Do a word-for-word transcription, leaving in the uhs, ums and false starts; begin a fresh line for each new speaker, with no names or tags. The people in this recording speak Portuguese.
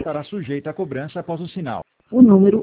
estará sujeita a cobrança após o sinal.
O número